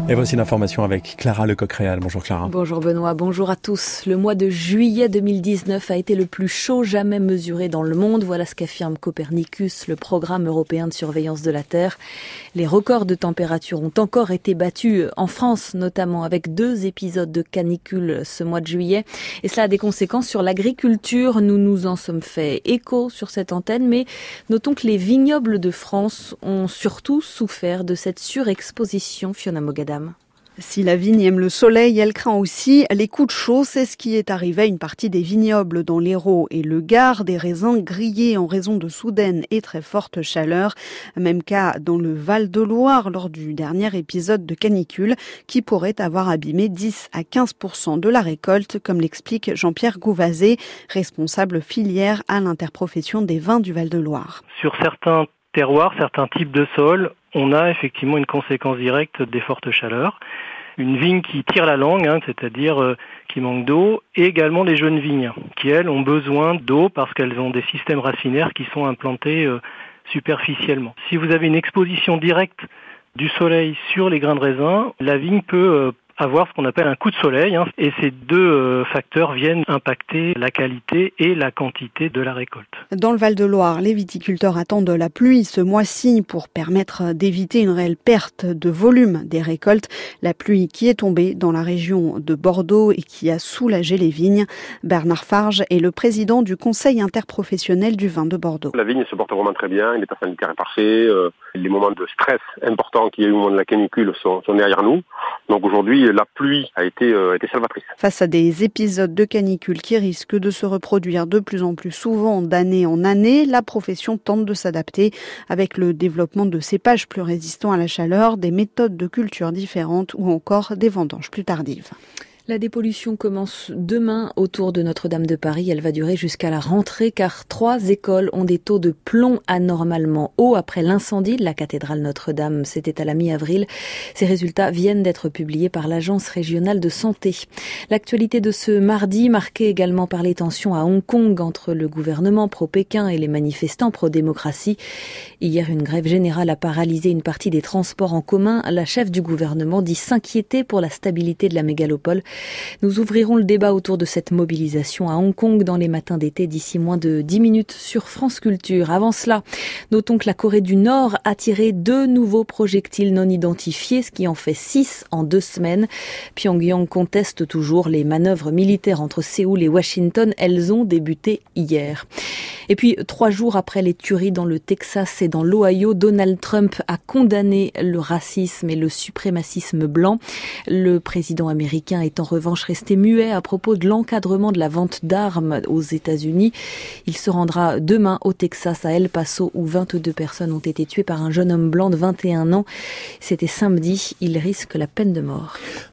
Et voici l'information avec Clara Lecoq-Réal. Bonjour Clara. Bonjour Benoît, bonjour à tous. Le mois de juillet 2019 a été le plus chaud jamais mesuré dans le monde. Voilà ce qu'affirme Copernicus, le programme européen de surveillance de la Terre. Les records de température ont encore été battus en France, notamment avec 2 épisodes de canicule ce mois de juillet. Et cela a des conséquences sur l'agriculture. Nous nous en sommes fait écho sur cette antenne, mais notons que les vignobles de France ont surtout souffert de cette surexposition. Fiona Mogadam. Si la vigne aime le soleil, elle craint aussi les coups de chaud. C'est ce qui est arrivé à une partie des vignobles dans l'Hérault et le Gard, des raisins grillés en raison de soudaines et très fortes chaleurs. Même cas dans le Val-de-Loire lors du dernier épisode de canicule qui pourrait avoir abîmé 10 à 15% de la récolte, comme l'explique Jean-Pierre Gouvazé, responsable filière à l'interprofession des vins du Val-de-Loire. Sur certains terroirs, certains types de sols, on a effectivement une conséquence directe des fortes chaleurs. Une vigne qui tire la langue, c'est-à-dire qui manque d'eau, et également les jeunes vignes, qui elles ont besoin d'eau parce qu'elles ont des systèmes racinaires qui sont implantés superficiellement. Si vous avez une exposition directe du soleil sur les grains de raisin, la vigne peut avoir ce qu'on appelle un coup de soleil, et ces 2 facteurs viennent impacter la qualité et la quantité de la récolte. Dans le Val-de-Loire, les viticulteurs attendent la pluie ce mois-ci pour permettre d'éviter une réelle perte de volume des récoltes. La pluie qui est tombée dans la région de Bordeaux et qui a soulagé les vignes. Bernard Farge est le président du Conseil interprofessionnel du vin de Bordeaux. La vigne se porte vraiment très bien, l'état sanitaire est parfait, les moments de stress importants qu'il y a eu au moment de la canicule sont derrière nous. Donc aujourd'hui, la pluie a été salvatrice. Face à des épisodes de canicule qui risquent de se reproduire de plus en plus souvent d'année en année, la profession tente de s'adapter avec le développement de cépages plus résistants à la chaleur, des méthodes de culture différentes ou encore des vendanges plus tardives. La dépollution commence demain autour de Notre-Dame de Paris. Elle va durer jusqu'à la rentrée car 3 écoles ont des taux de plomb anormalement hauts après l'incendie de la cathédrale Notre-Dame. C'était à la mi-avril. Ces résultats viennent d'être publiés par l'Agence régionale de santé. L'actualité de ce mardi, marquée également par les tensions à Hong Kong entre le gouvernement pro-Pékin et les manifestants pro-démocratie. Hier, une grève générale a paralysé une partie des transports en commun. La chef du gouvernement dit s'inquiéter pour la stabilité de la mégalopole. Nous ouvrirons le débat autour de cette mobilisation à Hong Kong dans les matins d'été d'ici moins de 10 minutes sur France Culture. Avant cela, notons que la Corée du Nord a tiré 2 nouveaux projectiles non identifiés, ce qui en fait 6 en 2 semaines. Pyongyang conteste toujours les manœuvres militaires entre Séoul et Washington. Elles ont débuté hier. Et puis, 3 jours après les tueries dans le Texas et dans l'Ohio, Donald Trump a condamné le racisme et le suprémacisme blanc. Le président américain est en revanche resté muet à propos de l'encadrement de la vente d'armes aux États-Unis. Il se rendra demain au Texas, à El Paso, où 22 personnes ont été tuées par un jeune homme blanc de 21 ans. C'était samedi. Il risque la peine de mort.